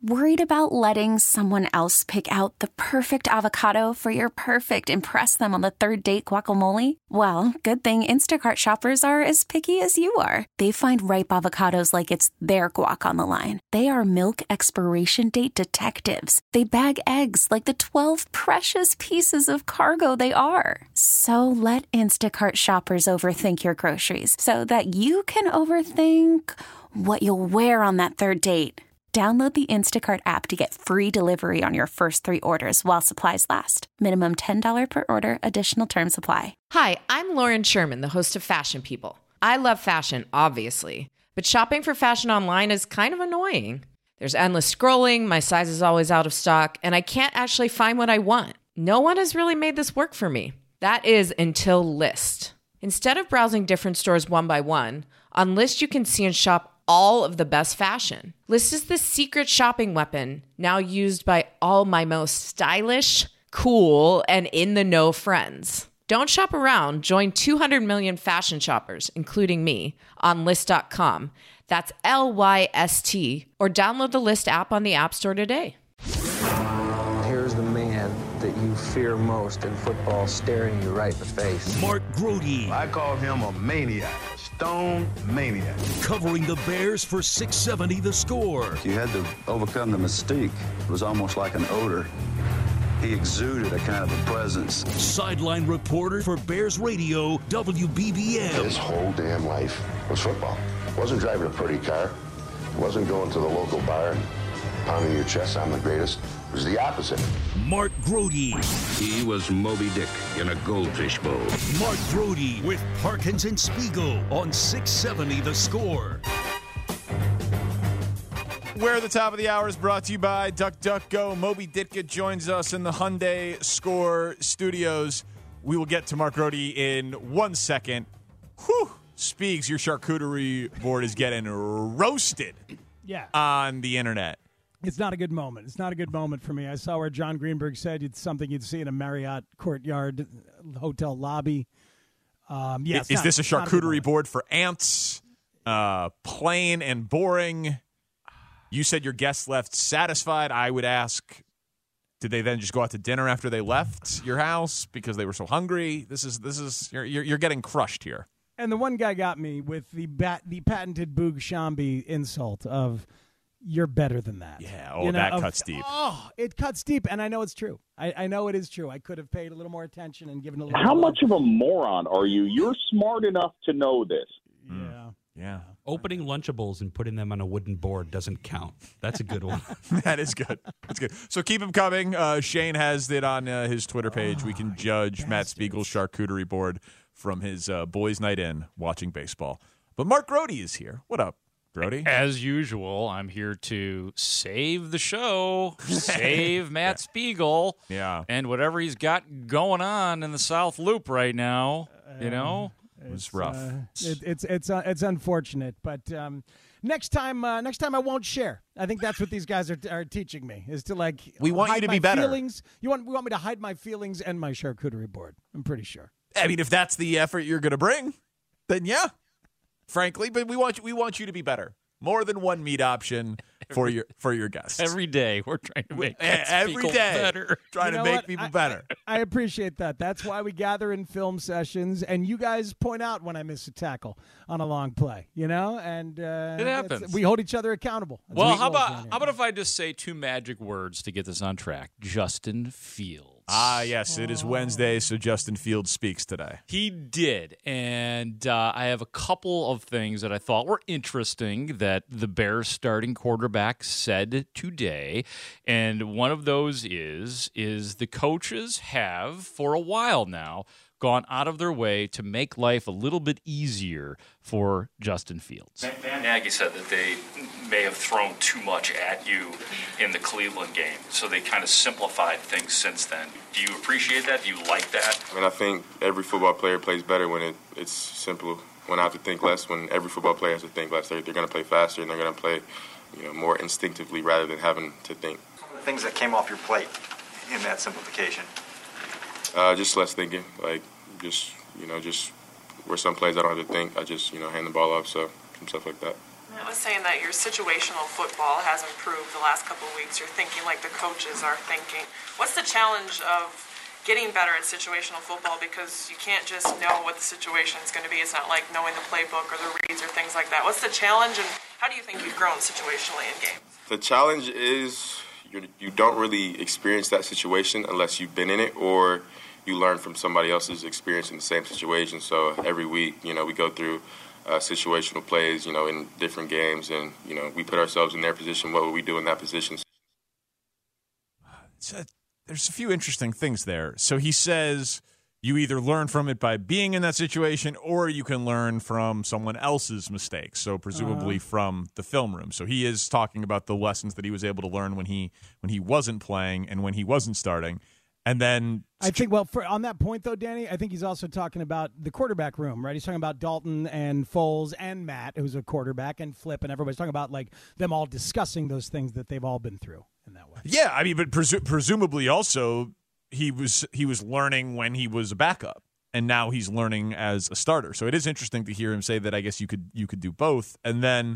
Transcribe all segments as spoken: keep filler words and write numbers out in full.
Worried about letting someone else pick out the perfect avocado for your perfect impress them on the third date guacamole? Well, good thing Instacart shoppers are as picky as you are. They find ripe avocados like it's their guac on the line. They are milk expiration date detectives. They bag eggs like the twelve precious pieces of cargo they are. So let Instacart shoppers overthink your groceries so that you can overthink what you'll wear on that third date. Download the Instacart app to get free delivery on your first three orders while supplies last. Minimum ten dollars per order. Additional terms apply. Hi, I'm Lauren Sherman, the host of Fashion People. I love fashion, obviously, but shopping for fashion online is kind of annoying. There's endless scrolling, my size is always out of stock, and I can't actually find what I want. No one has really made this work for me. That is until Lyst. Instead of browsing different stores one by one, on Lyst you can see and shop all of the best fashion. Lyst is the secret shopping weapon now used by all my most stylish, cool, and in-the-know friends. Don't shop around. Join two hundred million fashion shoppers, including me, on Lyst dot com. That's L Y S T. Or download the Lyst app on the App Store today. Here's the man that you fear most in football staring you right in the face. Mark Grote. I call him a maniac. Stone maniac. Covering the Bears for six seventy The Score. You had to overcome the mystique. It was almost like an odor. He exuded a kind of a presence. Sideline reporter for Bears Radio, W B B M. His whole damn life was football. Wasn't driving a pretty car. Wasn't going to the local bar and pounding your chest, I'm the greatest. It was the opposite. Mark Grote. He was Moby Dick in a goldfish bowl. Mark Grote with Parkins and Spiegel on six seventy The Score. Where the top of the hour is brought to you by DuckDuckGo. Moby Ditka joins us in the Hyundai Score studios. We will get to Mark Grote in one second. Whew. Spiegs, your charcuterie board is getting roasted yeah. on the internet. It's not a good moment. It's not a good moment for me. I saw where John Greenberg said it's something you'd see in a Marriott Courtyard hotel lobby. Um, yeah, is, is this a charcuterie a board for ants? Uh, plain and boring. You said your guests left satisfied. I would ask, did they then just go out to dinner after they left your house because they were so hungry? This is this is you're you're, you're getting crushed here. And the one guy got me with the bat, the patented Boog Shambi insult of, you're better than that. Yeah, oh, you know, that of, cuts deep. Oh, it cuts deep, and I know it's true. I, I know it is true. I could have paid a little more attention and given a little How more much of a moron are you? You're smart enough to know this. Yeah. Mm. Yeah. Opening Lunchables and putting them on a wooden board doesn't count. That's a good one. That is good. That's good. So keep them coming. Uh, Shane has it on uh, his Twitter page. Oh, we can judge bastards. Matt Spiegel's charcuterie board from his uh, boys' night in watching baseball. But Mark Grote is here. What up, Grote? As usual, I'm here to save the show, save Matt yeah. Spiegel, yeah, and whatever he's got going on in the South Loop right now. Uh, you know. It was rough. Uh, it, it's it's uh, it's unfortunate, but um, next time uh, next time I won't share. I think that's what these guys are are teaching me is to like. We want you to be better. Feelings. You want we want me to hide my feelings and my charcuterie board. I'm pretty sure. I mean, if that's the effort you're going to bring, then yeah, frankly. But we want you, we want you to be better. More than one meat option for your for your guests. Every day we're trying to make every day better. Trying you know to make what? people I, better. I, I appreciate that. That's why we gather in film sessions, and you guys point out when I miss a tackle on a long play. You know, and uh, it happens. We hold each other accountable. That's well, how about how about if I just say two magic words to get this on track? Justin Fields. Ah, yes, it is Wednesday, so Justin Fields speaks today. He did, and uh, I have a couple of things that I thought were interesting that the Bears starting quarterback said today, and one of those is, is the coaches have, for a while now, gone out of their way to make life a little bit easier for Justin Fields. Matt Nagy said that they may have thrown too much at you in the Cleveland game, so they kind of simplified things since then. Do you appreciate that? Do you like that? I mean, I think every football player plays better when it, it's simple, when I have to think less, when every football player has to think less. They're, they're going to play faster, and they're going to play you know, more instinctively rather than having to think. Some of the things that came off your plate in that simplification? Uh, just less thinking, like just, you know, just where some plays I don't have to think, I just, you know, hand the ball off, so some stuff like that. I was saying that your situational football has improved the last couple of weeks. You're thinking like the coaches are thinking. What's the challenge of getting better at situational football? Because you can't just know what the situation is going to be. It's not like knowing the playbook or the reads or things like that. What's the challenge, and how do you think you've grown situationally in games? The challenge is you're, you don't really experience that situation unless you've been in it or you learn from somebody else's experience in the same situation. So every week, you know, we go through uh, situational plays, you know, in different games, and, you know, we put ourselves in their position. What would we do in that position? It's a, there's a few interesting things there. So he says you either learn from it by being in that situation or you can learn from someone else's mistakes, so presumably uh-huh. from the film room. So he is talking about the lessons that he was able to learn when he when he wasn't playing and when he wasn't starting. And then I think, well, for, on that point, though, Danny, I think he's also talking about the quarterback room, right? He's talking about Dalton and Foles and Matt, who's a quarterback, and Flip, and everybody's talking about, like, them all discussing those things that they've all been through in that way. Yeah, I mean, but presu- presumably also he was he was learning when he was a backup, and now he's learning as a starter. So it is interesting to hear him say that I guess you could you could do both. And then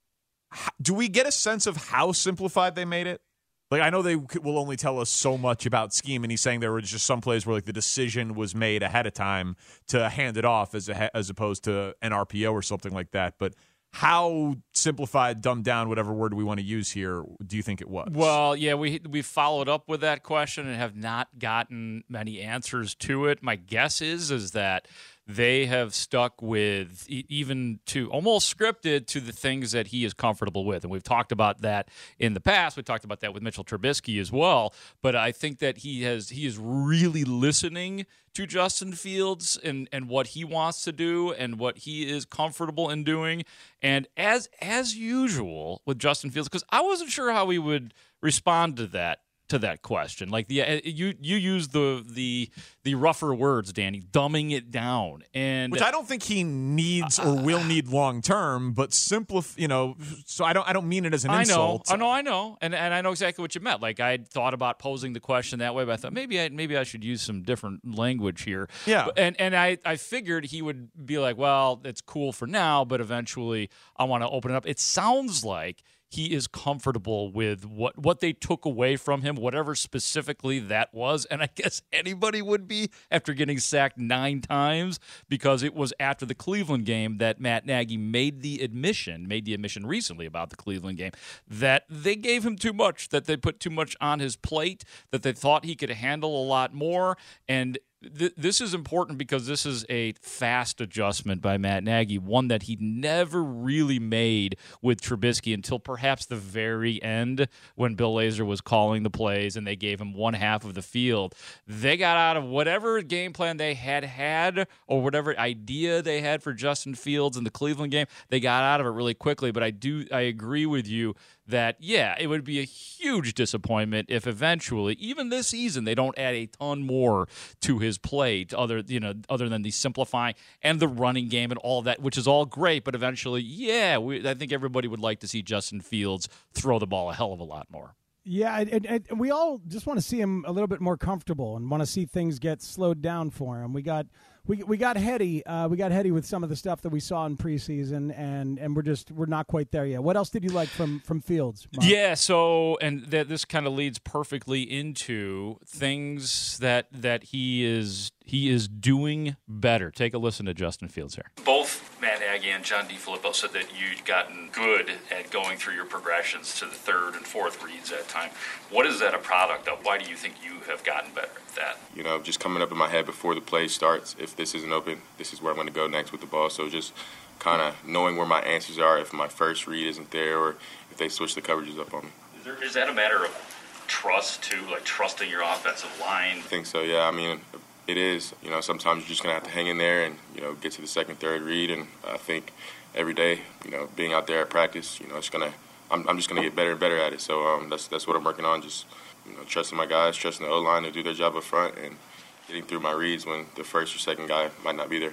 do we get a sense of how simplified they made it? Like, I know they will only tell us so much about scheme, and he's saying there were just some plays where, like, the decision was made ahead of time to hand it off as a, as opposed to an R P O or something like that. But how simplified, dumbed down, whatever word we want to use here, do you think it was? Well, yeah, we we followed up with that question and have not gotten many answers to it. My guess is is that they have stuck with, even to almost scripted, to the things that he is comfortable with. And we've talked about that in the past. We talked about that with Mitchell Trubisky as well. But I think that he has he is really listening to Justin Fields and, and what he wants to do and what he is comfortable in doing. And as as usual with Justin Fields, because I wasn't sure how he would respond to that. to that question. Like, the you you use the the the rougher words, Danny, dumbing it down. And which I don't think he needs or will need long term, but simplify, you know, so I don't I don't mean it as an I insult. know, I know, I know. And and I know exactly what you meant. Like, I thought about posing the question that way, but I thought maybe I maybe I should use some different language here. Yeah. But, and and I, I figured he would be like, well, it's cool for now, but eventually I want to open it up. It sounds like he is comfortable with what, what they took away from him, whatever specifically that was. And I guess anybody would be after getting sacked nine times, because it was after the Cleveland game that Matt Nagy made the admission, made the admission recently about the Cleveland game, that they gave him too much, that they put too much on his plate, that they thought he could handle a lot more. And Th- this is important because this is a fast adjustment by Matt Nagy, one that he never really made with Trubisky until perhaps the very end when Bill Lazor was calling the plays and they gave him one half of the field. They got out of whatever game plan they had had or whatever idea they had for Justin Fields in the Cleveland game. They got out of it really quickly, but I do I agree with you that, yeah, it would be a huge disappointment if eventually, even this season, they don't add a ton more to his plate, other you know, other than the simplifying and the running game and all of that, which is all great. But eventually, yeah, we, I think everybody would like to see Justin Fields throw the ball a hell of a lot more. Yeah, and, and we all just want to see him a little bit more comfortable and want to see things get slowed down for him. We got we we got heady, uh, we got heady with some of the stuff that we saw in preseason, and, and we're just we're not quite there yet. What else did you like from from Fields, Mark? Yeah, so and that this kind of leads perfectly into things that that he is he is doing better. Take a listen to Justin Fields here. Both Matt Nagy and John DeFilippo said that you'd gotten good at going through your progressions to the third and fourth reads at time. What is that a product of? Why do you think you have gotten better at that? You know, just coming up in my head before the play starts. If this isn't open, this is where I'm going to go next with the ball. So just kind of knowing where my answers are if my first read isn't there or if they switch the coverages up on me. Is, there, is that a matter of trust, too, like trusting your offensive line? I think so, yeah. I mean, it is. You know, sometimes you're just going to have to hang in there and, you know, get to the second, third read. And I think every day, you know, being out there at practice, you know, it's going to – I'm I'm just going to get better and better at it. So um, that's that's what I'm working on, just, you know, trusting my guys, trusting the O-line to do their job up front and getting through my reads when the first or second guy might not be there.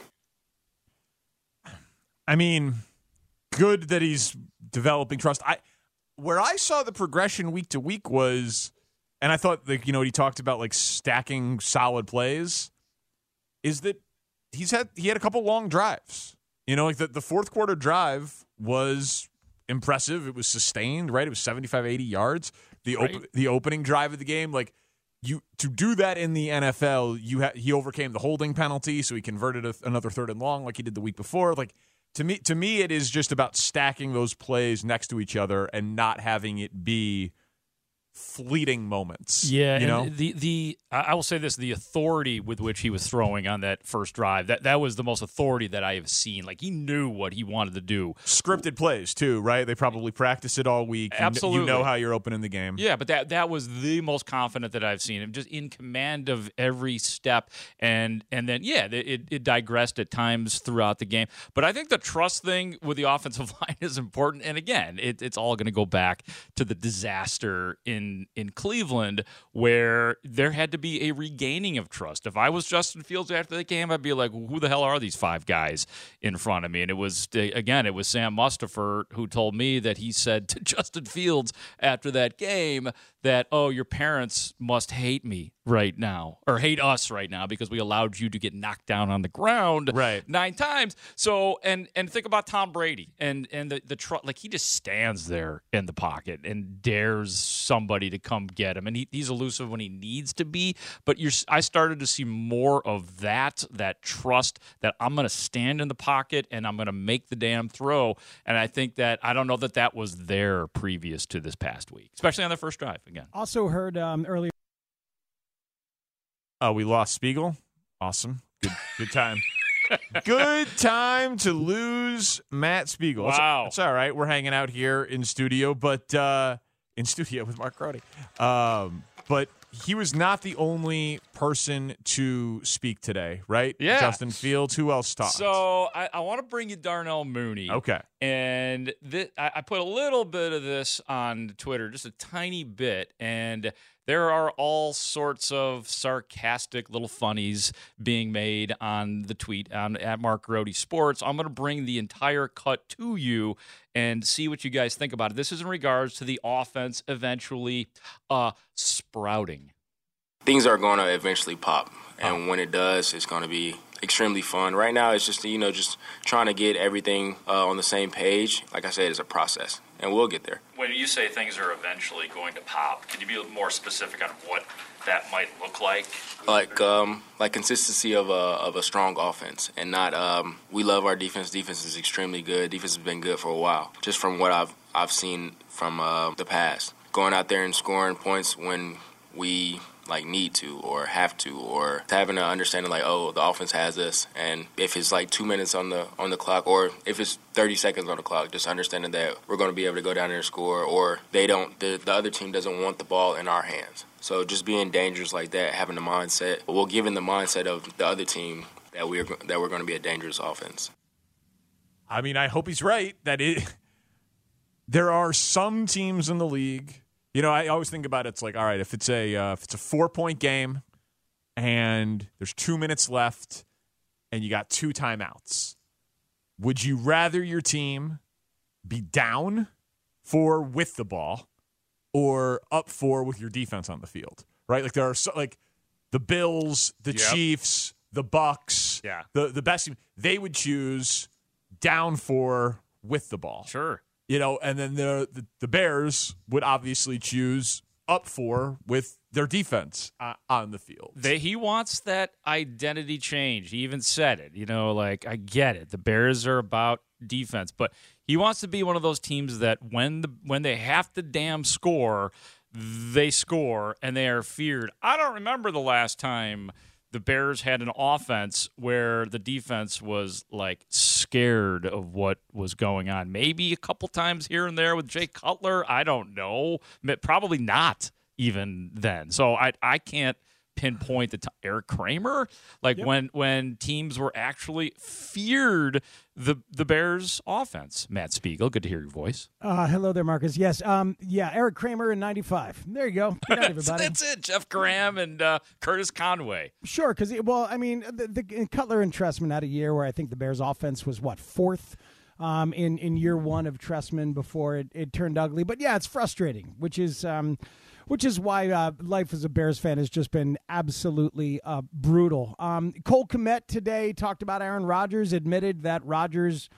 I mean, good that he's developing trust. I where I saw the progression week to week was, and I thought, like, you know, he talked about like stacking solid plays, is that he's had he had a couple long drives. You know, like the, the fourth quarter drive was impressive. It was sustained, right? It was seventy-five, eighty yards. The Right. op- the opening drive of the game, like you to do that in the N F L, you ha- he overcame the holding penalty, so he converted a, another third and long like he did the week before. Like to me, to me, it is just about stacking those plays next to each other and not having it be fleeting moments. Yeah, you and know. the the I I will say this: the authority with which he was throwing on that first drive, that that was the most authority that I have seen. Like he knew what he wanted to do. Scripted plays too, right? They probably practice it all week. You kn- Absolutely. you know how you're opening the game. Yeah, but that that was the most confident that I've seen him, just in command of every step, and and then yeah, it it digressed at times throughout the game. But I think the trust thing with the offensive line is important, and again, it, it's all going to go back to the disaster in in Cleveland, where there had to be a regaining of trust. If I was Justin Fields after the game, I'd be like, who the hell are these five guys in front of me? And it was, again, it was Sam Mustipher who told me that he said to Justin Fields after that game that, oh, your parents must hate me right now, or hate us right now, because we allowed you to get knocked down on the ground right. nine times. So, and and think about Tom Brady and and the the tr- like he just stands there in the pocket and dares somebody to come get him, and he, he's elusive when he needs to be. But you're, I started to see more of that that trust that I'm going to stand in the pocket and I'm going to make the damn throw. And I think that I don't know that that was there previous to this past week, especially on the first drive again. Also heard um, earlier. Oh, we lost Spiegel. Awesome. Good good time. Good time to lose Matt Spiegel. Wow. It's, it's all right. We're hanging out here in studio, but uh, in studio with Mark Crowdy. Um, but he was not the only person to speak today, right? Yeah. Justin Fields. Who else talked? So I, I want to bring you Darnell Mooney. Okay. And th- I, I put a little bit of this on Twitter, just a tiny bit, and there are all sorts of sarcastic little funnies being made on the tweet um, at Mark Grody Sports. I'm going to bring the entire cut to you and see what you guys think about it. This is in regards to the offense eventually uh, sprouting. Things are going to eventually pop, and when it does, it's going to be extremely fun. Right now, it's just, you know, just trying to get everything uh, on the same page. Like I said, it's a process, and we'll get there. When you say things are eventually going to pop, can you be more specific on what that might look like? Like um, like consistency of a of a strong offense, and not um, we love our defense. Defense is extremely good. Defense has been good for a while, just from what I've I've seen from uh, the past. Going out there and scoring points when we like need to or have to, or having an understanding like, oh, the offense has this, and if it's like two minutes on the on the clock, or if it's thirty seconds on the clock, just understanding that we're going to be able to go down there and score, or they don't, the, the other team doesn't want the ball in our hands. So just being dangerous like that, having the mindset, well, given the mindset of the other team that we're that we're going to be a dangerous offense. I mean, I hope he's right that it. There are some teams in the league. You know, I always think about it, it's like, all right, if it's a uh, if it's a four-point game and there's two minutes left and you got two timeouts, would you rather your team be down four with the ball or up four with your defense on the field? Right? Like there are so, like the Bills, the Yep. Chiefs, the Bucks, Yeah. the the best team, they would choose down four with the ball. Sure. You know, and then the, the the Bears would obviously choose up four with their defense uh, on the field. They, he wants that identity change. He even said it. You know, like, I get it. The Bears are about defense, but he wants to be one of those teams that when the when they have to damn score, they score and they are feared. I don't remember the last time the Bears had an offense where the defense was like scared of what was going on. Maybe a couple times here and there with Jay Cutler. I don't know. Probably not even then. So I I can't pinpoint the t- Eric Kramer, like yep. when when teams were actually feared the the Bears offense. Matt Spiegel, good to hear your voice. Uh, hello there, Marcus. Yes, um, yeah, Eric Kramer in ninety-five. There you go. Good night, everybody. That's it. Jeff Graham and uh, Curtis Conway. Sure, because well, I mean, the, the Cutler and Trestman had a year where I think the Bears offense was what fourth. Um, in, in year one of Trestman before it, it turned ugly. But yeah, it's frustrating, which is um, which is why uh, life as a Bears fan has just been absolutely uh, brutal. Um, Cole Kmet today talked about Aaron Rodgers, admitted that Rodgers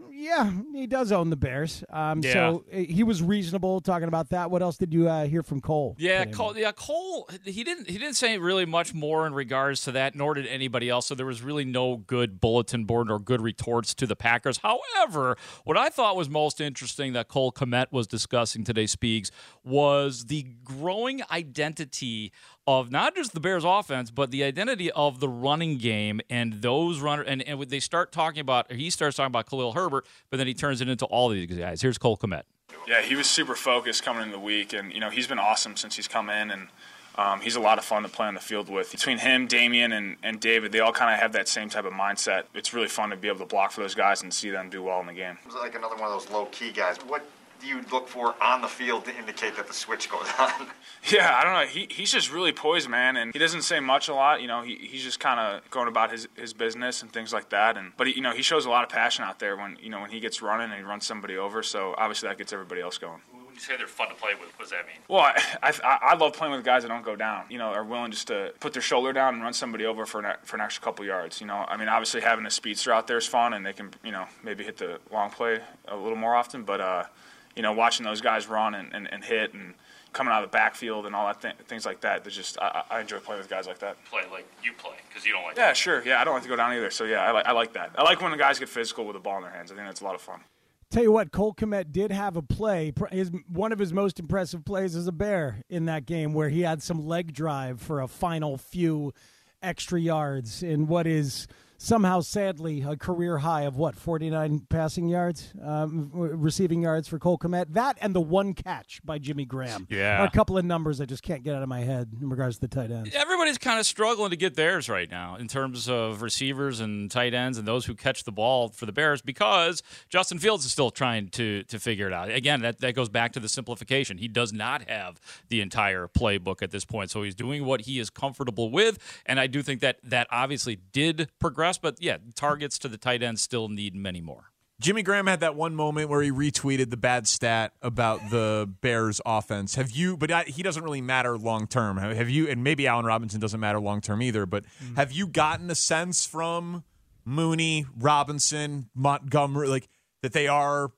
Yeah, he does own the Bears. Um, Yeah. So uh, he was reasonable talking about that. What else did you uh, hear from Cole? Yeah, today? Cole. Yeah, Cole. He didn't. He didn't say really much more in regards to that, nor did anybody else. So there was really no good bulletin board or good retorts to the Packers. However, what I thought was most interesting that Cole Kmet was discussing today, Speaks, was the growing identity of not just the Bears offense, but the identity of the running game and those runner. And, and they start talking about, or he starts talking about Khalil Herbert, but then he turns it into all these guys. Here's Cole Kmet. Yeah, he was super focused coming into the week, and you know he's been awesome since he's come in, and um, he's a lot of fun to play on the field with. Between him, Damian, and, and David, they all kind of have that same type of mindset. It's really fun to be able to block for those guys and see them do well in the game. He's like another one of those low-key guys. What do you look for on the field to indicate that the switch goes on? Yeah, I don't know. He he's just really poised, man, and he doesn't say much a lot. You know, he he's just kind of going about his, his business and things like that. And but he, you know, he shows a lot of passion out there when you know when he gets running and he runs somebody over. So obviously that gets everybody else going. When you say they're fun to play with, what does that mean? Well, I, I I love playing with guys that don't go down. You know, are willing just to put their shoulder down and run somebody over for an, for an extra couple yards. You know, I mean, obviously having a speedster out there is fun, and they can you know maybe hit the long play a little more often. But uh, you know, watching those guys run and, and, and hit and coming out of the backfield and all that th- things like that, they're just I, I enjoy playing with guys like that. Play like you play, because you don't like Yeah, to. sure. Yeah, I don't like to go down either. So yeah, I like I like that. I like when the guys get physical with the ball in their hands. I think that's a lot of fun. Tell you what, Cole Kmet did have a play. His one of his most impressive plays as a Bear in that game, where he had some leg drive for a final few extra yards in what is somehow, sadly, a career high of what, forty-nine passing yards, um, receiving yards for Cole Kmet. That and the one catch by Jimmy Graham. Yeah. Are a couple of numbers I just can't get out of my head in regards to the tight ends. Everybody's kind of struggling to get theirs right now in terms of receivers and tight ends and those who catch the ball for the Bears, because Justin Fields is still trying to to figure it out. Again, that, that goes back to the simplification. He does not have the entire playbook at this point, so he's doing what he is comfortable with, and I do think that that obviously did progress, but yeah, targets to the tight ends still need many more. Jimmy Graham had that one moment where he retweeted the bad stat about the Bears offense. Have you, but I, he doesn't really matter long term. Have you, and maybe Allen Robinson doesn't matter long term either, but mm-hmm. have you gotten a sense from Mooney, Robinson, Montgomery, like that they are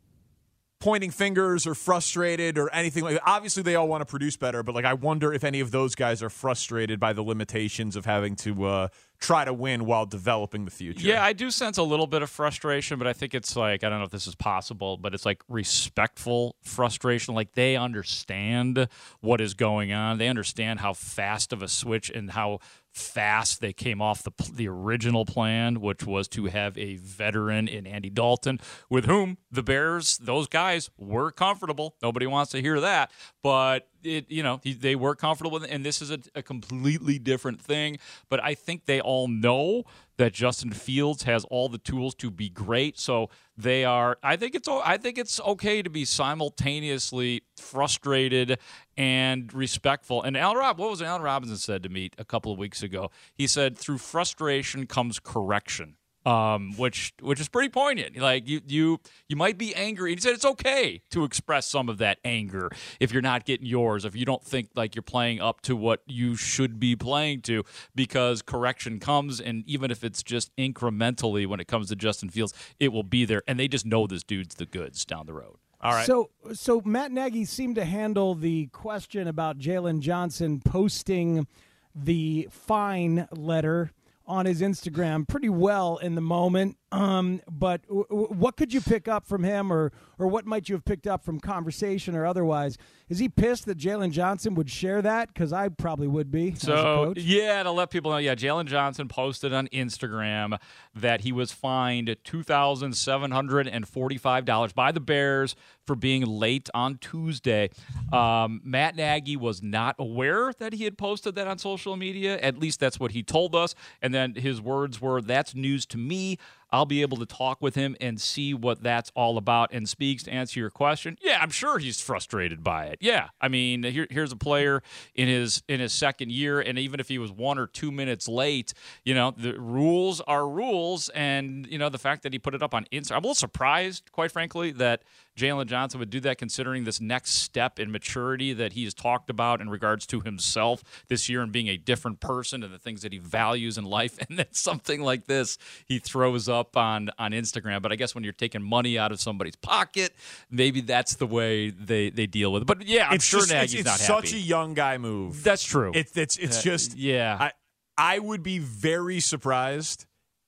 pointing fingers or frustrated or anything like that? Obviously they all want to produce better, but like I wonder if any of those guys are frustrated by the limitations of having to uh, try to win while developing the future. Yeah, I do sense a little bit of frustration, but I think it's like, I don't know if this is possible, but it's like respectful frustration. Like they understand what is going on. They understand how fast of a switch and how fast they came off the the original plan, which was to have a veteran in Andy Dalton, with whom the Bears, those guys were comfortable. Nobody wants to hear that, but it, you know, they were comfortable, and this is a, a completely different thing. But I think they all know that Justin Fields has all the tools to be great. So they are. I think it's. I think it's okay to be simultaneously frustrated and respectful. And Allen Rob, what was it Allen Robinson said to me a couple of weeks ago? He said, "Through frustration comes correction." Um, which which is pretty poignant. Like you you you might be angry. He said it's okay to express some of that anger if you're not getting yours, if you don't think like you're playing up to what you should be playing to, because correction comes, and even if it's just incrementally when it comes to Justin Fields, it will be there. And they just know this dude's the goods down the road. All right. So, so Matt Nagy seemed to handle the question about Jalen Johnson posting the fine letter on his Instagram pretty well in the moment. Um, but w- w- what could you pick up from him, or or what might you have picked up from conversation or otherwise? Is he pissed that Jalen Johnson would share that? Because I probably would be. So, as a coach. yeah, to let people know, yeah, Jalen Johnson posted on Instagram that he was fined two thousand seven hundred forty-five dollars by the Bears for being late on Tuesday. Um, Matt Nagy was not aware that he had posted that on social media. At least that's what he told us. And then his words were, "That's news to me. I'll be able to talk with him and see what that's all about." And Speaks, to answer your question, yeah, I'm sure he's frustrated by it. Yeah, I mean, here, here's a player in his in his second year, and even if he was one or two minutes late, you know, the rules are rules. And, you know, the fact that he put it up on Instagram, I'm a little surprised, quite frankly, that Jalen Johnson would do that, considering this next step in maturity that he's talked about in regards to himself this year and being a different person and the things that he values in life. And then something like this he throws up on, on Instagram. But I guess when you're taking money out of somebody's pocket, maybe that's the way they, they deal with it. But yeah, I'm it's sure just, Nagy's it's, it's not such happy. a young guy move. That's true. It's it's it's Uh, just yeah. I I would be very surprised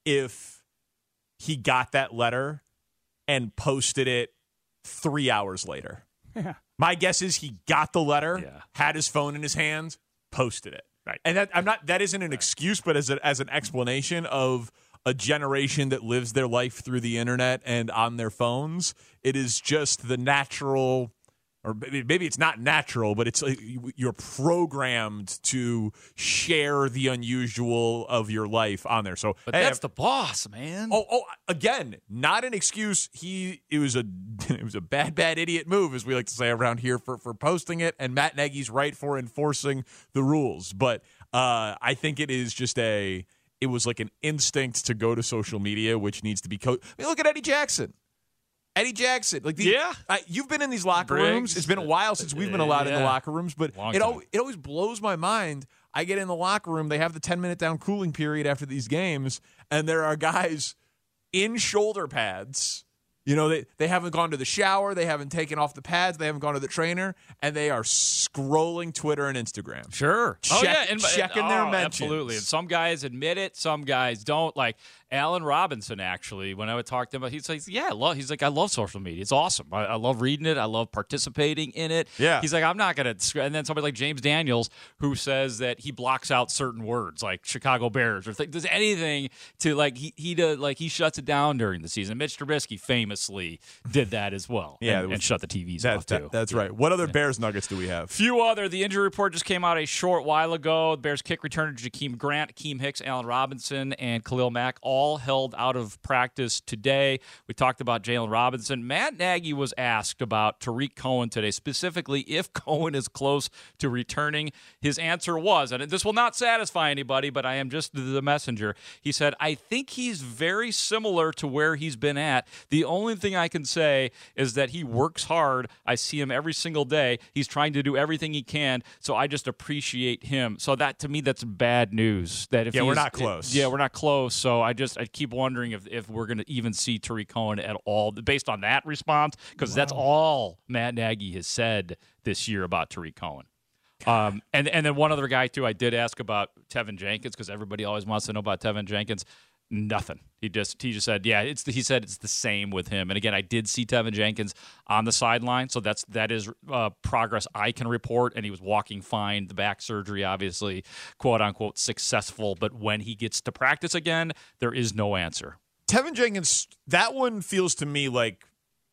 if he got that letter and posted it three hours later. Yeah. My guess is he got the letter, Yeah. had his phone in his hand, posted it. Right. And that I'm not that isn't an excuse, but as a, as an explanation of a generation that lives their life through the internet and on their phones. It is just the natural, or maybe it's not natural, but it's like you're programmed to share the unusual of your life on there. So But hey, that's the boss, man. Oh, oh, again, not an excuse. He it was a it was a bad, bad idiot move, as we like to say around here, for for posting it. And Matt Nagy's right for enforcing the rules. But uh, I think it is just a it was like an instinct to go to social media, which needs to be co- I mean, look at Eddie Jackson. Eddie Jackson, like the, Yeah. uh, you've been in these locker Briggs. rooms. It's been a while since we've been allowed in the Yeah. locker rooms, but Long it time. al- it always blows my mind. I get in the locker room, they have the ten minute down cooling period after these games, and there are guys in shoulder pads. You know, they, they haven't gone to the shower, they haven't taken off the pads, they haven't gone to the trainer, and they are scrolling Twitter and Instagram. Sure. Check, oh, yeah. And, checking and, their oh, mentions. Absolutely. And some guys admit it, some guys don't. Like Allen Robinson, actually, when I would talk to him, he's like, yeah, I love, he's like, I love social media. It's awesome. I, I love reading it. I love participating in it. Yeah. He's like, I'm not going to. And then somebody like James Daniels, who says that he blocks out certain words like Chicago Bears or th- does anything to like, he, he does, like, he shuts it down during the season. Mitch Trubisky famously did that as well. Yeah, and, it was- and shut the T Vs That- off, that- too. that's right. What other Bears nuggets do we have? Few other. The injury report just came out a short while ago. The Bears kick returner Jakeem Grant, Akeem Hicks, Allen Robinson, and Khalil Mack all held out of practice today. We talked about Jalen Robinson. Matt Nagy was asked about Tariq Cohen today, specifically if Cohen is close to returning. His answer was, and this will not satisfy anybody, but I am just the messenger. He said, I think he's very similar to where he's been at. The only thing I can say is that he works hard. I see him every single day. He's trying to do everything he can, so I just appreciate him. So that, to me, that's bad news. That if Yeah, we're he's- not close. Yeah, we're not close. So I just I keep wondering if, if we're going to even see Tariq Cohen at all based on that response, because that's all Matt Nagy has said this year about Tariq Cohen. Um, and and then one other guy too. I did ask about Tevin Jenkins because everybody always wants to know about Tevin Jenkins. Nothing. He just he just said, yeah, it's the, he said it's the same with him. And again, I did see Tevin Jenkins on the sideline, so that's that is uh, progress I can report. And he was walking fine. The back surgery, obviously, quote unquote, successful. But when he gets to practice again, there is no answer. Tevin Jenkins, that one feels to me like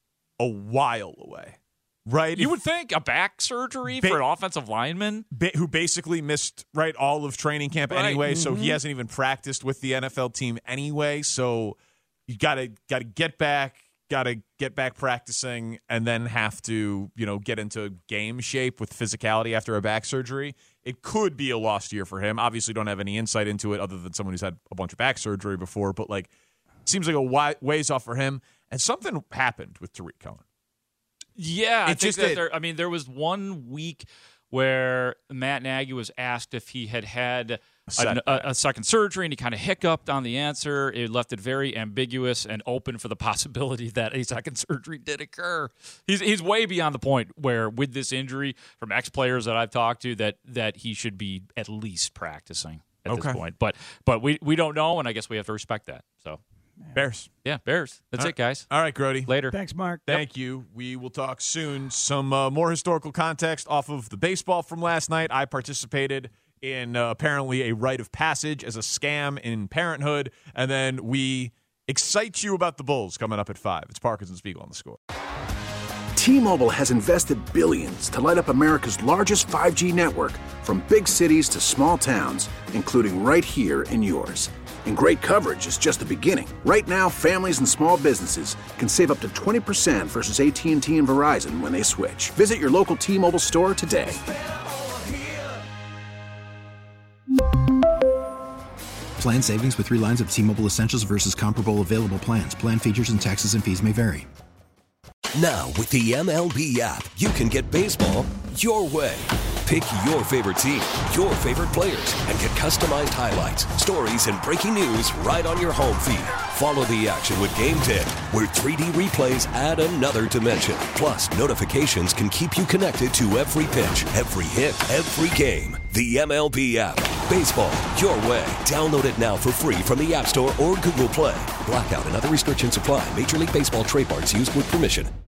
a while away, right? You If- would think a back surgery Ba- for an offensive lineman. ba- who basically missed right all of training camp Right. anyway, so Mhm. he hasn't even practiced with the N F L team anyway. So you gotta gotta get back, gotta get back practicing, and then have to you know get into game shape with physicality after a back surgery. It could be a lost year for him. Obviously, don't have any insight into it other than someone who's had a bunch of back surgery before, but like seems like a wi- ways off for him. And something happened with Tariq Cohen. Yeah, I It think just that did. there. I mean, there was one week where Matt Nagy was asked if he had had a, setback. a, a second surgery, and he kind of hiccuped on the answer. It left it very ambiguous and open for the possibility that a second surgery did occur. He's he's way beyond the point where, with this injury, from ex players that I've talked to, that that he should be at least practicing at Okay. this point. But but we we don't know, and I guess we have to respect that. So Bears. yeah, Bears. That's All it, guys. All right, Grody. Later. Thanks, Mark. Thank you. We will talk soon. Some uh, more historical context off of the baseball from last night. I participated in uh, apparently a rite of passage as a scam in Parenthood, and then we excite you about the Bulls coming up at five. It's Parkinson Spiegel on the Score. T-Mobile has invested billions to light up America's largest five G network, from big cities to small towns, including right here in yours. And great coverage is just the beginning. Right now, families and small businesses can save up to twenty percent versus A T and T and Verizon when they switch. Visit your local T-Mobile store today. Plan savings with three lines of T-Mobile Essentials versus comparable available plans. Plan features and taxes and fees may vary. Now, with the M L B app, you can get baseball your way. Pick your favorite team, your favorite players, and get customized highlights, stories, and breaking news right on your home feed. Follow the action with Game ten, where three D replays add another dimension. Plus, notifications can keep you connected to every pitch, every hit, every game. The M L B app. Baseball your way. Download it now for free from the App Store or Google Play. Blackout and other restrictions apply. Major League Baseball trademarks used with permission.